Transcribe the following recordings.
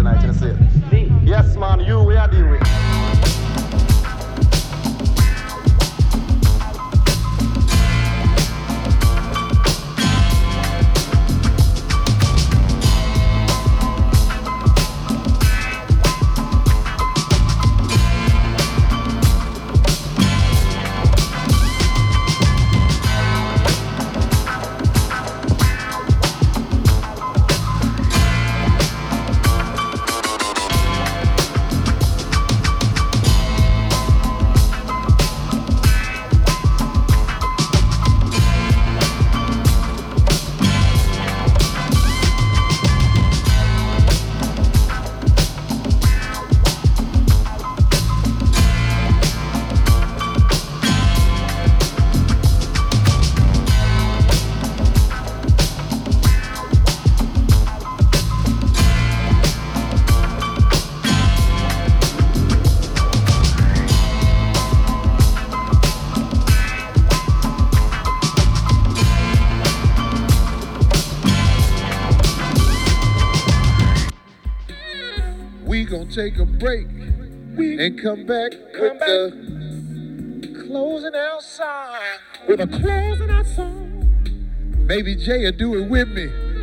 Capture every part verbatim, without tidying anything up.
tonight, you see? Me? Yes, man, you we are dealing with. Take a break and come back come with back. the closing out song. With a closing out song. Maybe Jay will do it with me.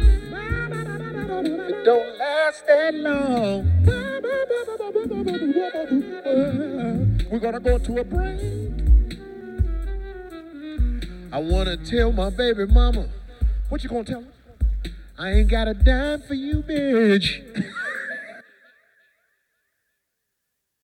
It don't last that long. We're gonna go to a break. I wanna tell my baby mama. What you gonna tell her? I ain't got a dime for you, bitch.